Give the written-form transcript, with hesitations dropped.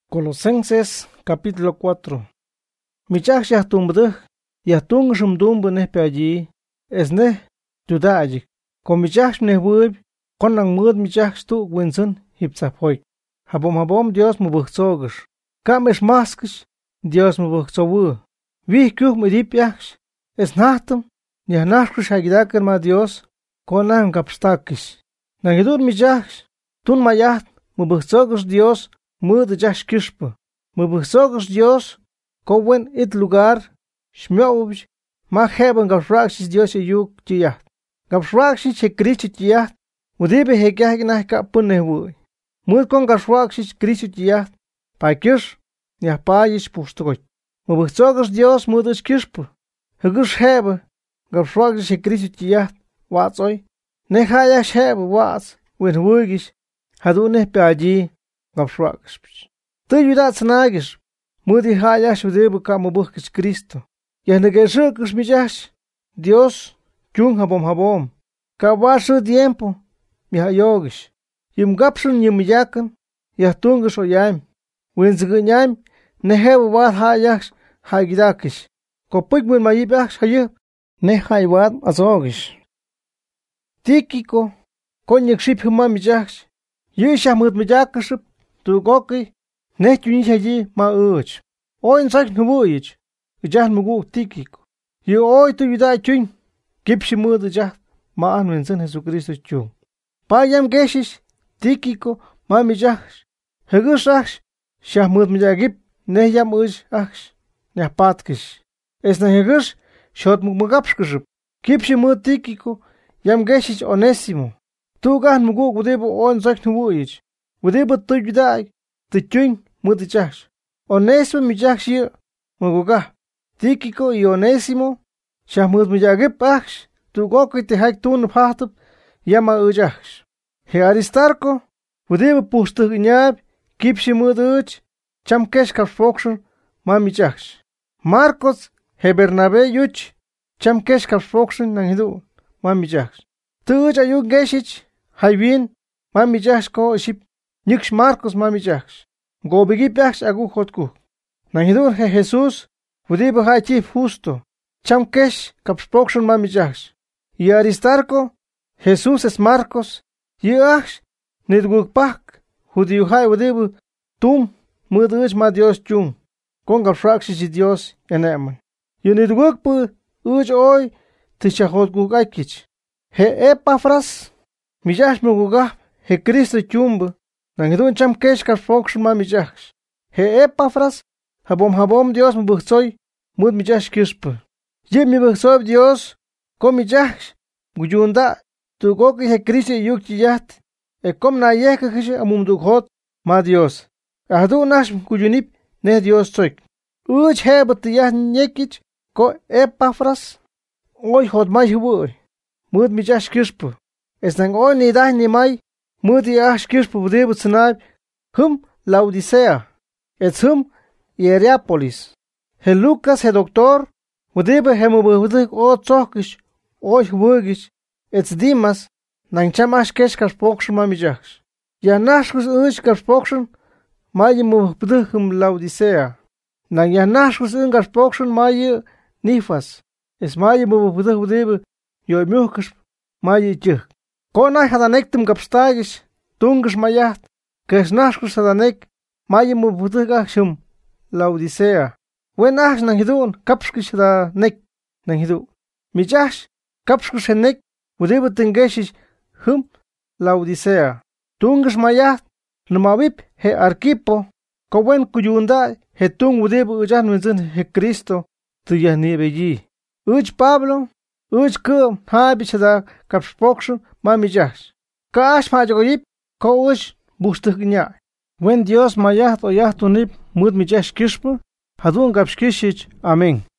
Colosenses capítulo 4. Michach yahtumbdeh, yahtung shumdumbe pe allí, esne, tudajik. Con michach nehwib, con ang mud michach stu winson, hipsapoik. Habom Dios mubuchzogish. Kamesh maskish, Dios mubuchzowu. Vihkuch medipiach, es nachtum, nyahnachkish hagidaker ma Dios, con ang kapstakish. Nangidur michach, tun mayat, mubuchzogish Dios, mud jash kishpa. Mubuchzogish Dios, kowen it lugar, shmyobj, ma heben gafrakshis Dios yuk tiyat. Gafrakshis he krichu tiyat, udibe he gahginah kapun nehwui. Mud con gafrakshis krichu tiyat, pa kish, nyahpayish pustogoit. Mubuchzogish Dios mudish kishpa. Hugush hebe, gafrakshis he krichu tiyat, watsoy. Nehayash hebe wats, when wugish, hadune pe allí, gafrakshis. Tu yudat snagish, mudi hayash udibu ka mubuchkish Cristo. Yahnegeshukish miyash, Dios, kyun habom. Kabashu tiempo, mihayogish. Yumgapshun yumyakan, yahtungish oyam. Winzgunyam, nehebu wat hayash, hagidakish. Kopigmun mayibash hayub, nehayvad azogish. Tíquico, konyek ship humamiyash. Yishamut miyakaship, tu goki, nehtunis allí ma uch. Oin sak nubuich, ujah mugu Tíquico. Yu oi tu yuda chun, kipshimud ujah, ma anwensen Jesucristo chun. Payam geshish, Tíquico, ma miyash. Hegushach, shahmud miyagip, nehyam uch achsh, nyahpatkish. Es nehegush, shot mugapshkiship. Kipshimud Tíquico, yam geshish Onésimo. Tu gan mugu udebo on sak nubuich. Udebo tu yuda, tu chun, mudichash. Onésimo miyash yu, muguga. Tíquico y Onésimo, shahmud miyagip achsh, tu goki te haik tun pahtup, yama ujachsh. He Aristarco, udebo pustug inyab, kipshimud uch, chamkesh kapsfokshan, mamichachsh. Marcos, he Bernabé yuch, chamkesh kapsfokshan nanghidu, mamichachsh. Tu uch ayuk geshich, haybin, mamichachsh ko ship, nyuksh Marcos mamichachsh. Gobigipachsh agu hotku. Nanghidu he Jesús, udebo hachif justo, chamkesh kapsfokshan mamichachsh. Y Aristarco, Jesús es Marcos, yachsh, nidgukpak, judiuhai udebo, tum, muduch ma Dios chung, con gafrakshis Dios eneman. Y nidgukpu, uch oi, tishahot gugaikich. He Epafras, miyash mugugah, he Cristo chumbu, nangidun chamkesh kapsfokshan mamichachsh. He Epafras, habom Dios mubuchzoy, mud miyash kishpa. Yip mibuchzoy Dios, kom miyash, guyunda, tu goki he Cristo yuk chiyat, e kom na yekakish amumdukhot, ma Dios. Ahdu nash guyunip, ne Dios tsoik. Uch hebat yah nyekich, ko Epafras, oy hot may huboy, mud miyash kishpa. Es nang oy nidah ni may, mud yash kishpa budebut sanab, hum Laodicea, et hum Hierapolis. He Lucas he doctor, udebe he mubudik o tsokish, oy hubogish, et Dimas, nang chamash kesh kapsfokshan mamichachsh. Ya nashkus uch kapsfokshan, mayi mubudikum Laodicea. Nang ya nashkus un kapsfokshan mayi Nifas. Es mayi mubudik udebe, yo muhkish mayi chik. Konay hadanektum kapstagish, tungish mayat, kesh nashkus hadanek, mayi mubudikachshum Laodicea. Wen ash nanghidun, kapskish hadanek, nanghidu. Michash, kapskish henek, udebe tengeshish, hum Laodicea. Tungish mayat, numawip he Arquipo, kowen kuyunda, he tung udebe ujan winzun he Cristo, tuyahnibeyi. Uch Pablo, uch kum habish hada kapsfokshan mamichash. Kaash majogoyip, ko uch bustuknya. Wen Dios mayat o yahtunip mud michash kishpa, hadun kapskishich, amén.